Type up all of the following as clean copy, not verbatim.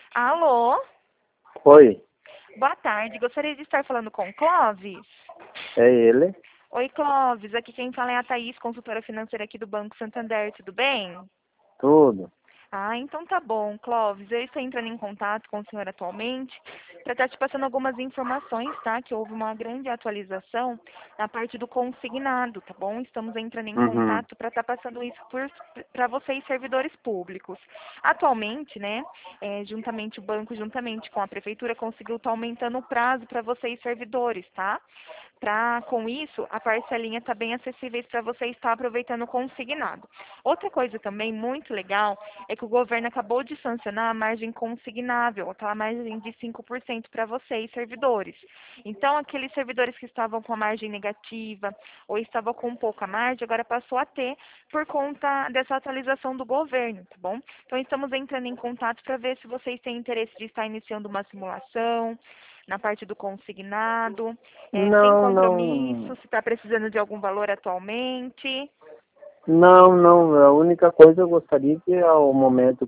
Alô? Oi, Boa tarde. Gostaria de estar falando com Clóvis. é ele? Oi, Clóvis. Aqui quem fala é a Thaís, consultora financeira aqui do Banco Santander. Tudo bem? Tudo. Ah, então tá bom, Clóvis. Eu estou entrando em contato com o senhor atualmente para estar te passando algumas informações, tá? Que houve uma grande atualização na parte do consignado, tá bom? Estamos entrando em Uhum. contato para estar passando isso para vocês, servidores públicos. Atualmente, né, juntamente o banco, juntamente com a prefeitura, conseguiu estar aumentando o prazo para vocês, servidores, tá? Com isso, a parcelinha está bem acessível para você estar aproveitando o consignado. Outra coisa também muito legal é que o governo acabou de sancionar a margem consignável, aquela margem de 5% para vocês, servidores. Então, aqueles servidores que estavam com a margem negativa ou estavam com pouca margem, agora passou a ter por conta dessa atualização do governo, tá bom? Então, estamos entrando em contato para ver se vocês têm interesse de estar iniciando uma simulação na parte do consignado, sem Não, compromisso, não. se está precisando de algum valor atualmente. Não, não. A única coisa eu gostaria que ao momento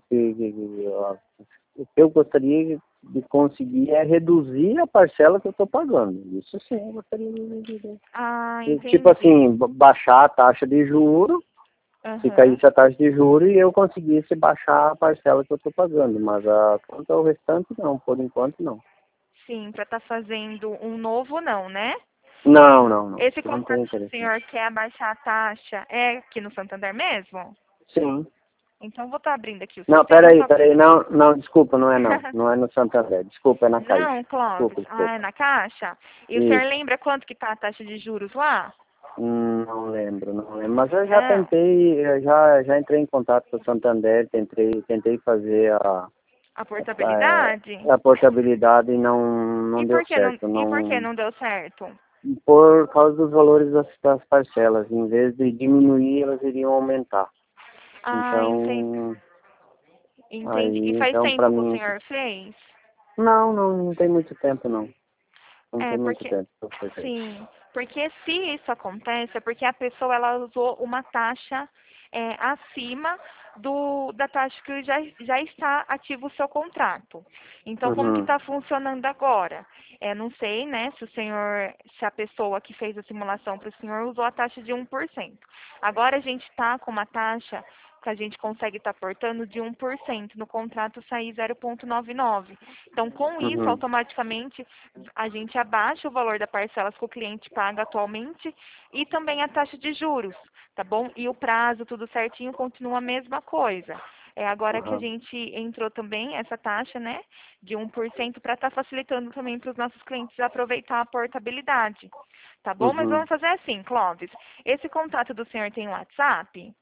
o que eu gostaria de conseguir é reduzir a parcela que eu estou pagando. Isso sim, eu gostaria Ah, tipo entendi. assim, baixar a taxa de juro, se Aham. caísse a taxa de juro e eu conseguisse baixar a parcela que eu estou pagando. Mas quanto ao restante, não. Por enquanto, não. Sim, para estar fazendo um novo não, né? Não, não, não. Esse Não tem contrato que o interesse. Não. senhor quer abaixar a taxa é aqui no Santander mesmo? Sim. Então, vou estar abrindo aqui o Não, sistema só... peraí, não, não, desculpa, não é não. Não é no Santander, desculpa, é na Caixa. Não, Clóvis. Desculpa, Ah, é desculpa. na Caixa? E o senhor Isso. lembra quanto que está a taxa de juros lá? Não lembro, não lembro. Mas eu já Não. tentei, já entrei em contato com o Santander, tentei fazer A portabilidade? a portabilidade e não deu certo. E por que Não, não deu certo? por causa dos valores das parcelas. Em vez de diminuir, elas iriam aumentar. Ah, entendi. Então, Entendi. E aí, faz então para tempo que o mim, senhor fez? não tem muito tempo não. Não É, tem muito porque, tempo para fazer. sim, porque se isso acontece, é porque a pessoa ela usou uma taxa acima da taxa que já está ativo o seu contrato. Então, como que Uhum. está funcionando agora? Não sei, né, se a pessoa que fez a simulação para o senhor usou a taxa de 1%. Agora a gente está com uma taxa que a gente consegue estar portando de 1%, no contrato sair 0,99. Então, com isso, Uhum. automaticamente, a gente abaixa o valor da parcela que o cliente paga atualmente e também a taxa de juros, tá bom? E o prazo, tudo certinho, continua a mesma coisa. Agora que a Uhum. gente entrou também essa taxa, né, de 1% para estar facilitando também para os nossos clientes aproveitar a portabilidade, tá bom? Mas Uhum. vamos fazer assim, Clóvis. Esse contato do senhor tem WhatsApp?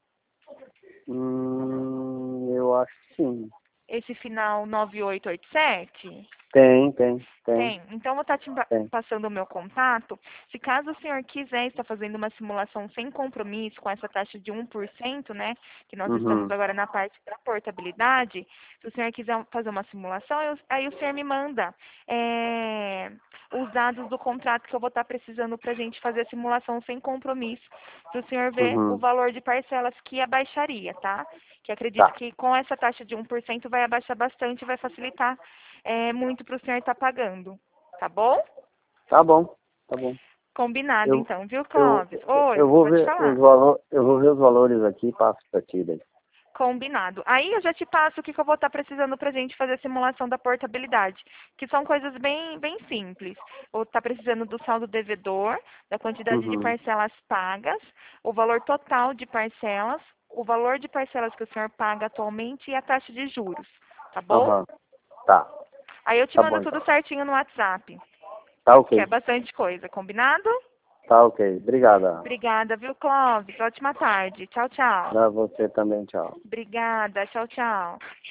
Eu acho que sim. Esse final 9887? Tem. Tem. Então, vou estar te Tem. passando o meu contato. Se caso o senhor quiser estar fazendo uma simulação sem compromisso, com essa taxa de 1%, né? Que nós estamos Uhum. agora na parte da portabilidade. Se o senhor quiser fazer uma simulação, aí o senhor me manda os dados do contrato que eu vou estar precisando para a gente fazer a simulação sem compromisso. Se o senhor ver o Uhum. valor de parcelas que abaixaria, tá? Que acredito Tá. que com essa taxa de 1% vai abaixar bastante e vai facilitar muito para o senhor estar pagando. Tá bom? Tá bom. Tá bom. Combinado Eu, então, viu, eu, Clóvis? Oi, eu vou pode ver falar. eu vou ver os valores aqui e passo pra ti daí. Combinado. Aí eu já te passo o que eu vou estar precisando para a gente fazer a simulação da portabilidade, que são coisas bem simples. Vou estar precisando do saldo devedor, da quantidade de Uhum. parcelas pagas, o valor total de parcelas, o valor de parcelas que o senhor paga atualmente e a taxa de juros. Tá bom? Aham. Tá. Aí eu te Tá mando bom tudo então. certinho no WhatsApp, Tá que é ok. bastante coisa. Combinado? Tá ok. Obrigada. Obrigada, viu, Clóvis? Ótima tarde. Tchau, tchau. Pra você também, tchau. Obrigada. Tchau, tchau.